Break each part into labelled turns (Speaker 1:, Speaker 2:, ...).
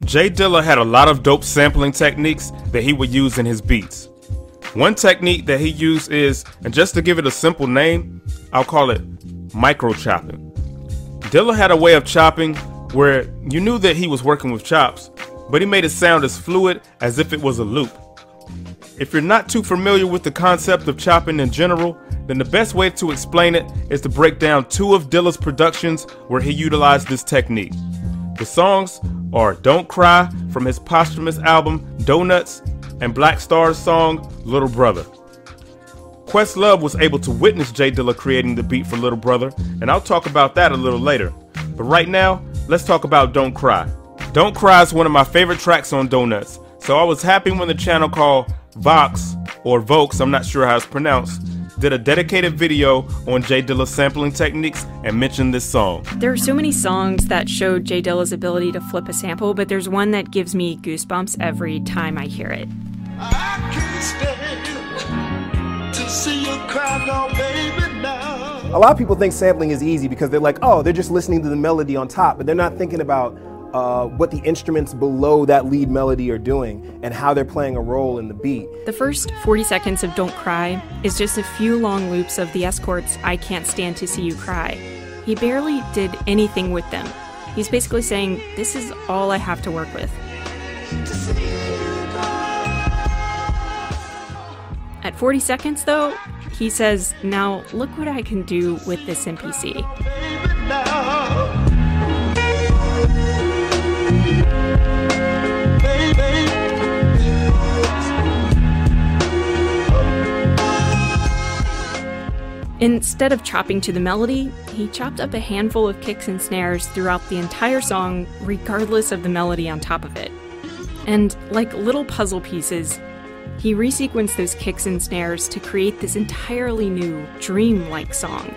Speaker 1: Jay Dilla had a lot of dope sampling techniques that he would use in his beats. One technique that he used is, and just to give it a simple name, I'll call it micro chopping. Dilla had a way of chopping where you knew that he was working with chops, but he made it sound as fluid as if it was a loop. If you're not too familiar with the concept of chopping in general, then the best way to explain it is to break down two of Dilla's productions where he utilized this technique. The songs are Don't Cry from his posthumous album Donuts and Black Star's song Little Brother. Questlove was able to witness Jay Dilla creating the beat for Little Brother, and I'll talk about that a little later. But right now, let's talk about Don't Cry. Don't Cry is one of my favorite tracks on Donuts, so I was happy when the channel called Vox, or Vokes, I'm not sure how it's pronounced, did a dedicated video on Jay Dilla's sampling techniques and mentioned this song.
Speaker 2: There are so many songs that show Jay Dilla's ability to flip a sample, but there's one that gives me goosebumps every time I hear it.
Speaker 3: I can't stand to see you cry, no, baby, now.
Speaker 4: A lot of people think sampling is easy because they're like, oh, they're just listening to the melody on top, but they're not thinking about what the instruments below that lead melody are doing and how they're playing a role in the beat.
Speaker 2: The first 40 seconds of Don't Cry is just a few long loops of the Escorts' I Can't Stand to See You Cry. He barely did anything with them. He's basically saying, this is all I have to work with. At 40 seconds though, he says, now look what I can do with this MPC. Instead of chopping to the melody, he chopped up a handful of kicks and snares throughout the entire song, regardless of the melody on top of it. And like little puzzle pieces, he resequenced those kicks and snares to create this entirely new, dream-like song.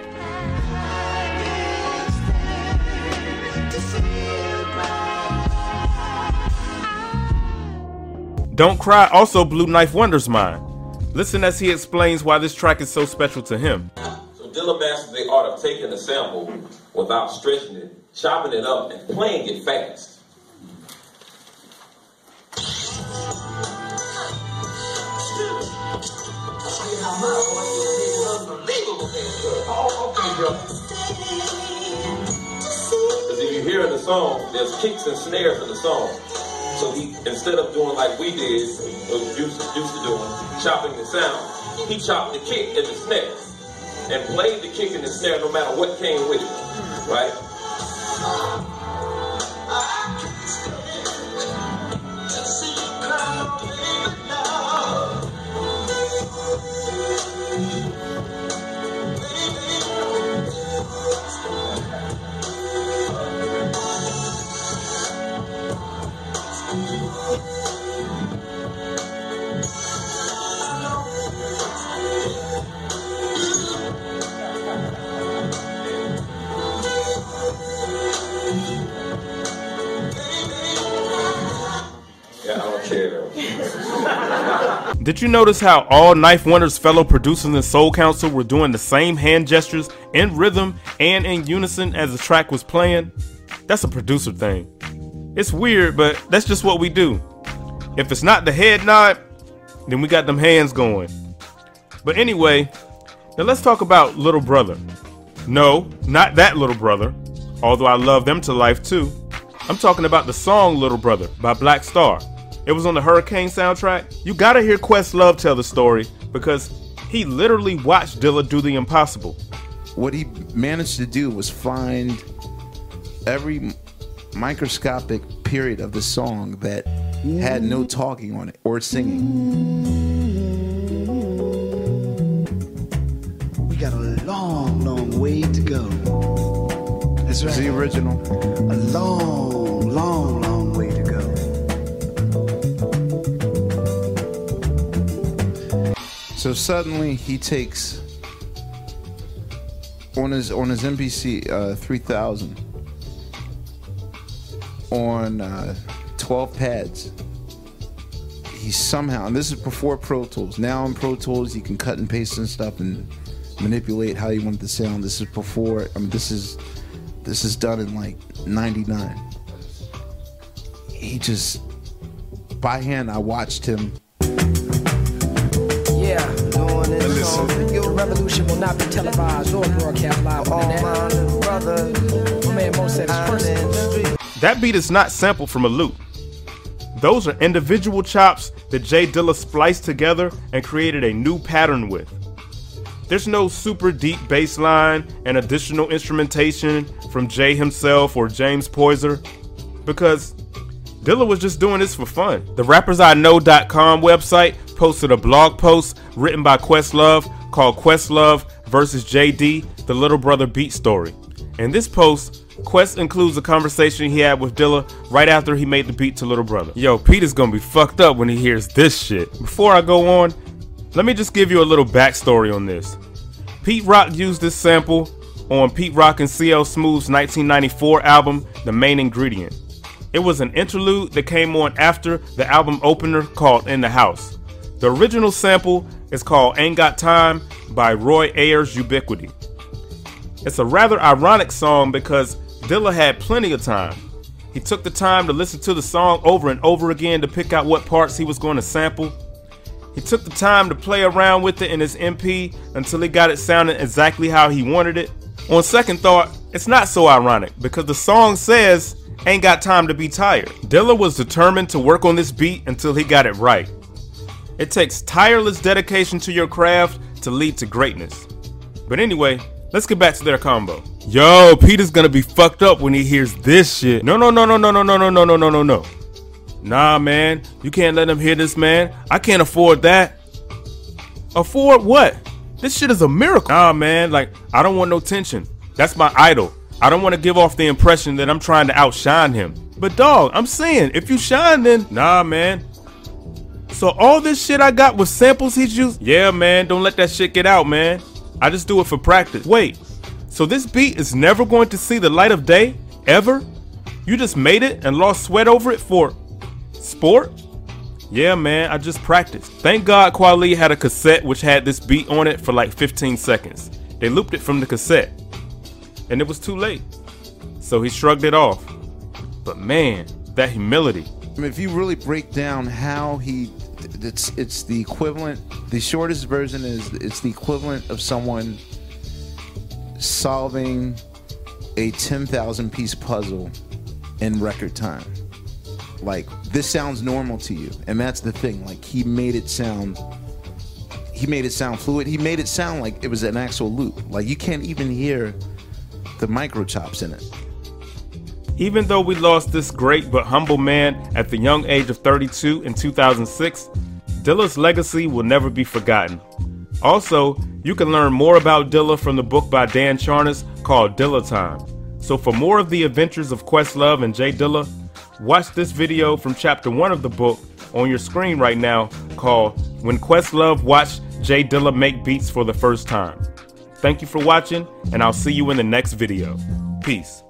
Speaker 1: Don't Cry also blew Knife Wonder's mind. Listen as he explains why this track is so special to him.
Speaker 5: So Dilla mastered the art of taking a sample without stretching it, chopping it up, and playing it fast. Because if you hear in the song, there's kicks and snares in the song. So he, instead of doing like we did, or used to doing, chopping the sound, he chopped the kick and the snare, and played the kick and the snare no matter what came with it, right?
Speaker 1: Did you notice how all Knife Wonder's fellow producers and Soul Council were doing the same hand gestures in rhythm and in unison as the track was playing? That's a producer thing. It's weird, but that's just what we do. If it's not the head nod, then we got them hands going. But anyway, now let's talk about Little Brother. No, not that Little Brother, although I love them to life too. I'm talking about the song Little Brother by Black Star. It was on the Hurricane soundtrack. You gotta hear Questlove tell the story because he literally watched Dilla do the impossible.
Speaker 6: What he managed to do was find every microscopic period of the song that had no talking on it or singing.
Speaker 3: We got a long, long way to go. That's right.
Speaker 6: It's the original.
Speaker 3: A long, long, long way to go.
Speaker 6: So suddenly he takes on his MPC 3000 on 12 pads. He somehow, and this is before Pro Tools. Now in Pro Tools you can cut and paste and stuff and manipulate how you want it to sound. This is before. I mean, this is done in like '99. he just, by hand, I watched him.
Speaker 7: Yeah, doing this song for you. The revolution will not be televised or broadcast live on the net. My man Mo said it's personal.
Speaker 1: That beat is not sampled from a loop. Those are individual chops that J Dilla spliced together and created a new pattern with. There's no super deep bass line and additional instrumentation from Jay himself or James Poyser, because Dilla was just doing this for fun. The RappersIKnow.com website posted a blog post written by Questlove called Questlove vs. JD, the Little Brother Beat Story. In this post, Quest includes a conversation he had with Dilla right after he made the beat to Little Brother. Yo, Pete is gonna be fucked up when he hears this shit. Before I go on, let me just give you a little backstory on this. Pete Rock used this sample on Pete Rock and CL Smooth's 1994 album, The Main Ingredient. It was an interlude that came on after the album opener called In the House. The original sample is called Ain't Got Time by Roy Ayers Ubiquity. It's a rather ironic song because Dilla had plenty of time. He took the time to listen to the song over and over again to pick out what parts he was going to sample. He took the time to play around with it in his MP until he got it sounding exactly how he wanted it. On second thought, it's not so ironic because the song says, ain't got time to be tired. Dilla was determined to work on this beat until he got it right. It takes tireless dedication to your craft to lead to greatness. But anyway, let's get back to their combo. Yo, Peter's gonna be fucked up when he hears this shit. No. Nah, man, you can't let him hear this, man. I can't afford that. Afford what? This shit is a miracle. Nah, man, like, I don't want no tension. That's my idol. I don't want to give off the impression that I'm trying to outshine him. But dog, I'm saying, if you shine, then nah, man. So all this shit I got was samples he's used? Yeah, man, don't let that shit get out, man. I just do it for practice. Wait, so this beat is never going to see the light of day? Ever? You just made it and lost sweat over it for sport? Yeah, man, I just practiced. Thank God Kweli had a cassette which had this beat on it for like 15 seconds. They looped it from the cassette, and it was too late. So he shrugged it off. But man, that humility.
Speaker 6: I mean, if you really break down how it's the equivalent, the shortest version is it's the equivalent of someone solving a 10,000 piece puzzle in record time. Like, this sounds normal to you, and that's the thing. Like, he made it sound fluid. He made it sound like it was an actual loop. Like, you can't even hear the micro chops in it.
Speaker 1: Even though we lost this great but humble man at the young age of 32 in 2006, Dilla's legacy will never be forgotten. Also, you can learn more about Dilla from the book by Dan Charnas called Dilla Time. So for more of the adventures of Questlove and J Dilla, watch this video from chapter 1 of the book on your screen right now called When Questlove Watched J Dilla Make Beats for the First Time. Thank you for watching, and I'll see you in the next video. Peace.